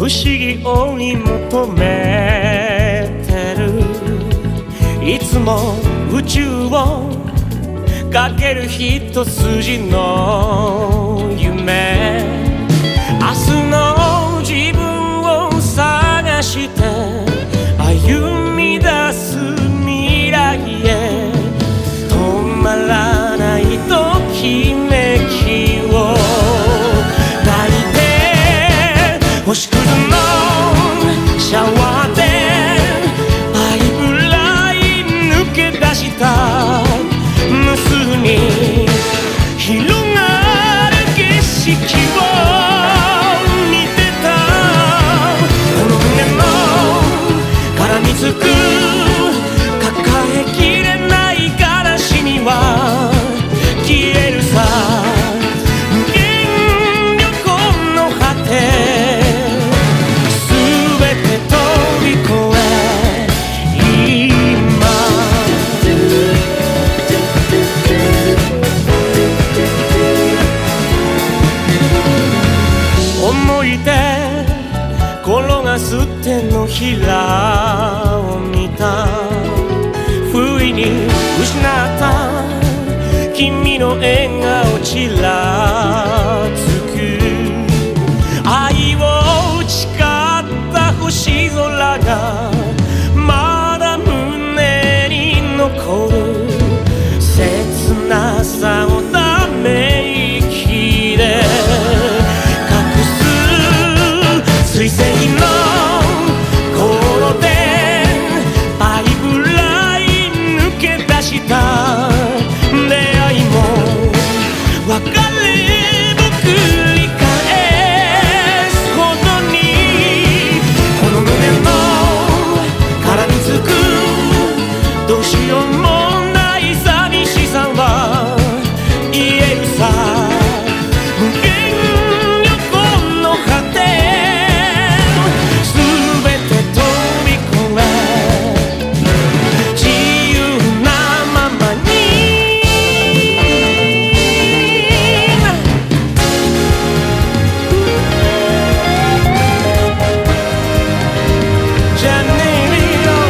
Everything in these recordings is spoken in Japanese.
思議を追い求めてる。いつも宇宙をかける一筋の夢。明日の自分を探して歩み出す未来へ。止まらないときめきを抱いて、星屑のシャワーでパイプライン抜け出した無数に広がる景色を見てた。この胸の絡みつく抱えきれない悲しみは消えるさ。無限旅行の果て全て飛び越え今思い出転がす手のひらを見た。不意に失った君の笑顔ちらつく。愛を誓った星空がまだ胸に残る。切なさをため息で隠す。水星の頃でパイプライン抜け出した出会いも別れも繰り返すほどに、この胸の絡みつくどうしようもない寂しさは言えるさ。無限旅行の果て全て飛び越え自由なままに。じゃねえよ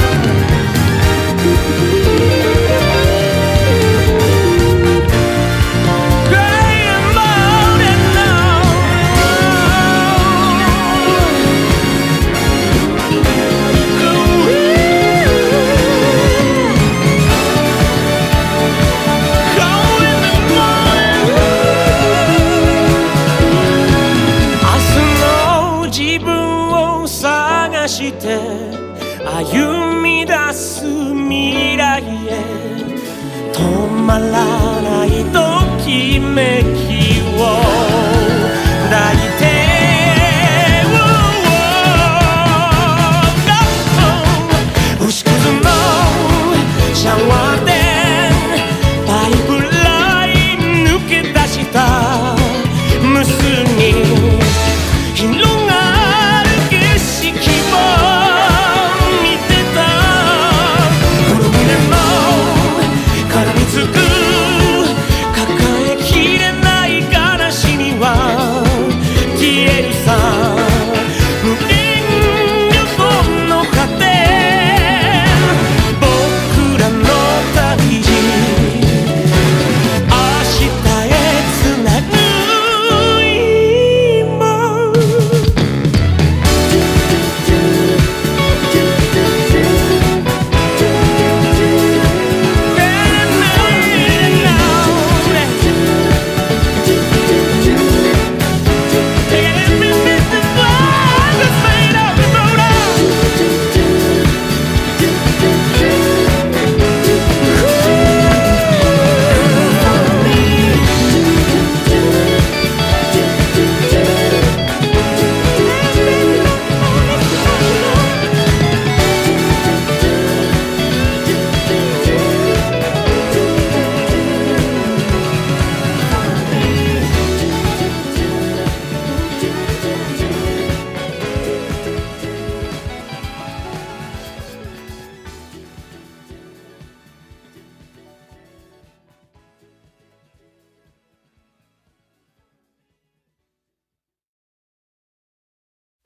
して歩み出す未来へ。止まらないときめきを